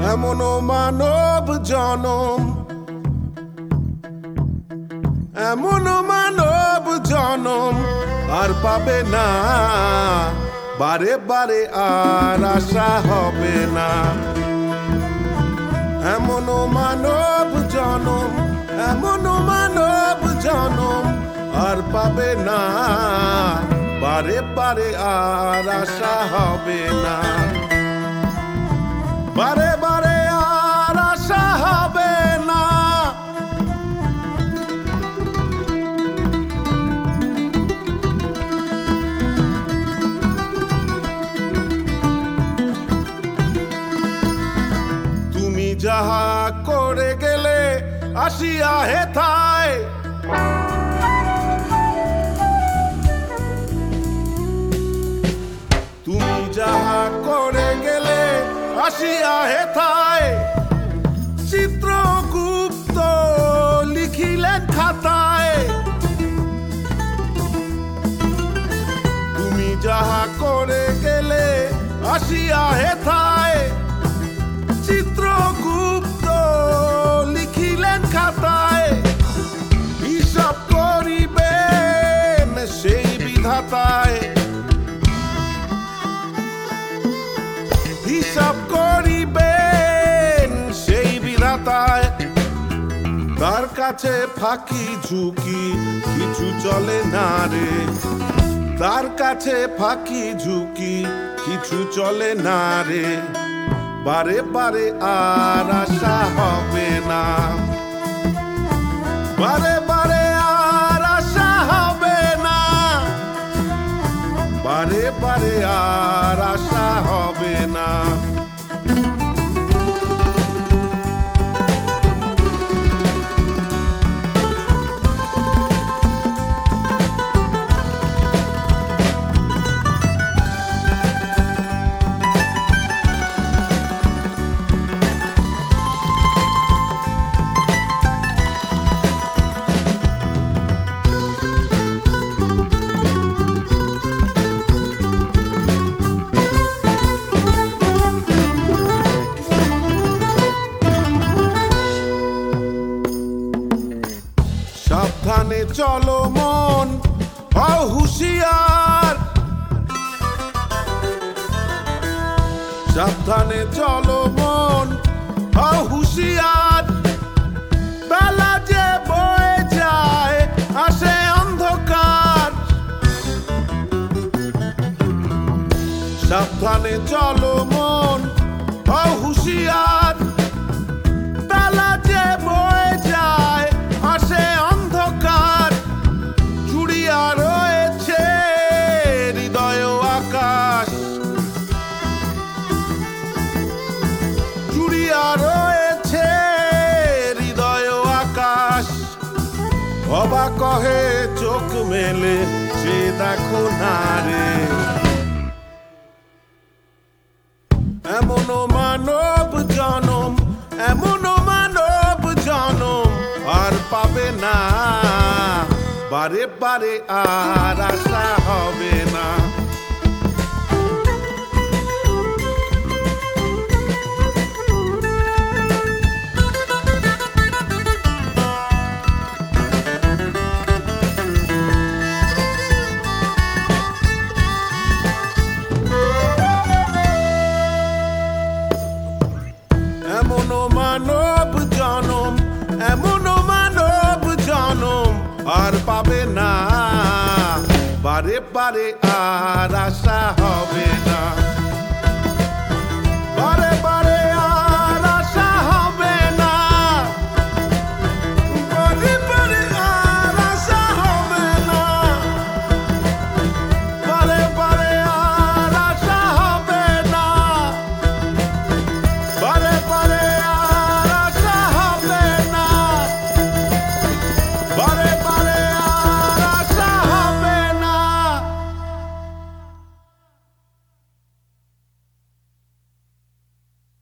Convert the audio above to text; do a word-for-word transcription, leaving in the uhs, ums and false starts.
এমনও মানব জনম, এমনও মানব জনম আর পাবে না, বারে বারে আর আশা হবে না। এমনও মানব জনম, এমনও মানব জনম আর পাবে না, বারে বারে আর আশা হবে না, বারে বারে আর আশা হবে না। তুমি যাহা করে গেলে আসিয়া হেথায়, তুমি যাহা করে গেলে আসিয়া হেথায়, চিত্রগুপ্ত লিখিলেন খাতায়। তুমি যাহা করে গেলে আসিয়া হেথায়, চিত্রগুপ্ত লিখিলেন খাতায়। হিসাব করিবেন সেই বিধাতায়, হিসাব করিবেন সেই বিধাতায়। তার কাছে ফাঁকি ঝুঁকি কিছু চলে না রে, তার কাছে ফাঁকি ঝুঁকি কিছু চলে না রে, বারে বারে আর আশা হবে না, বারে বারে আর আশা হবে না, বারে বারে আর আশা হবে না। সাবধানে চলো মন, হও হুঁশিয়ার, সাবধানে চলো মন, হও হুঁশিয়ার। বেলা যে বয়ে যায় আসে অন্ধকার, সাবধানে চলো মন, হও হুঁশিয়ার। বেলা যে বয়ে যায় আসে অন্ধকার, জুড়িয়া রয়েছে হৃদয় আকাশ, জুড়িয়া রয়েছে হৃদয় আকাশ। অবাক কহে চোখ মেলে সে দেখো না রে, এমনও মানব জনম, এমনও মানব জনম আর পাবে না, বারে বারে আর আশা হবে না। এমনও মানব জনম, এমনও মানব জনম আর পাবে না, বারে বারে আর আশা